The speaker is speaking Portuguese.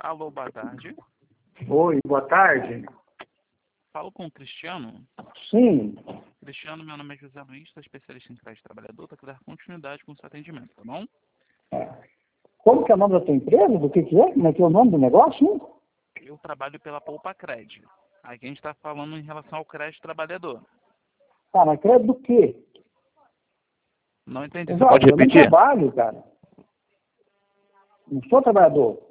Alô, boa tarde. Oi, boa tarde. Falo com o Cristiano. Sim. Cristiano, meu nome é José Luiz, sou especialista em crédito trabalhador, para dar continuidade com o seu atendimento, tá bom? Como que é o nome da tua empresa? Do que é? Como é que é o nome do negócio? Hein? Eu trabalho pela Poupa Cred. Aqui a gente está falando em relação ao crédito trabalhador. Tá, mas crédito do quê? Não entendi. Você Exato, pode eu não repetir? trabalho, cara. Não sou trabalhador.